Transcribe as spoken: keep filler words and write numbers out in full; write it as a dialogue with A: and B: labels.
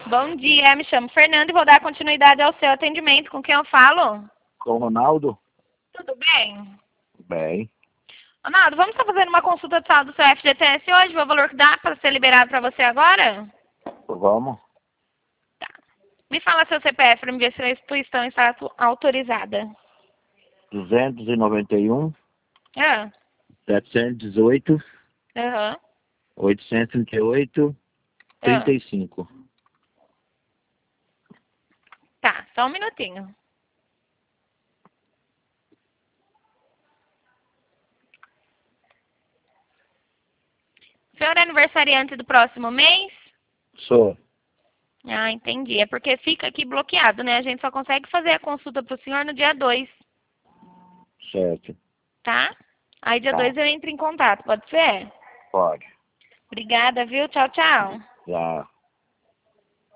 A: Bom dia, me chamo Fernanda e vou dar continuidade ao seu atendimento. Com quem eu falo?
B: Com o Ronaldo?
A: Tudo bem?
B: Bem.
A: Ronaldo, vamos estar fazendo uma consulta de saúde do seu F G T S hoje? O valor que dá para ser liberado para você agora?
B: Vamos.
A: Tá. Me fala seu C P F para me ver se a instituição está autorizada.
B: duzentos e noventa e um,
A: Ah,
B: setecentos e dezoito,
A: aham.
B: oitocentos e trinta e oito, trinta
A: Ah.
B: e cinco.
A: Tá, só um minutinho. O senhor é aniversariante do próximo mês?
B: Sou.
A: Ah, entendi. É porque fica aqui bloqueado, né? A gente só consegue fazer a consulta para o senhor no dia dois,
B: Certo.
A: tá? Aí dia
B: Tá.
A: dois eu entro em contato, pode ser?
B: Pode.
A: Obrigada, viu? Tchau, tchau.
B: Já.